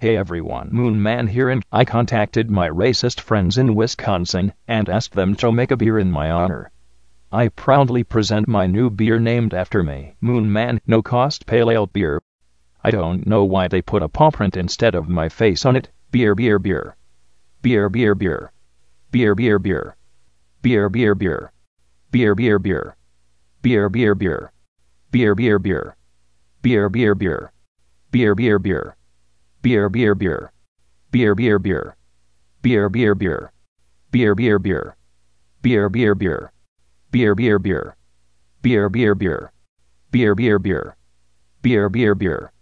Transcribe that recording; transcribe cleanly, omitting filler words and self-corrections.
Hey everyone, Moon Man here, and I contacted my racist friends in Wisconsin and asked them to make a beer in my honor. I proudly present my new beer named after me, Moon Man No Cost Pale Ale Beer. I don't know why they put a paw print instead of my face on it. Beer, beer, beer. Beer, beer, beer. Beer, beer, beer. Beer, beer, beer. Beer, beer, beer. Beer, beer, beer. Beer, beer, beer. Beer, beer, beer. Beer, beer, beer. Beer, beer, beer. Beer, beer, beer. Beer, beer, beer. Beer, beer, beer. Beer, beer, beer. Beer, beer, beer. Beer, beer, beer. Beer, beer, beer. Beer, beer, beer.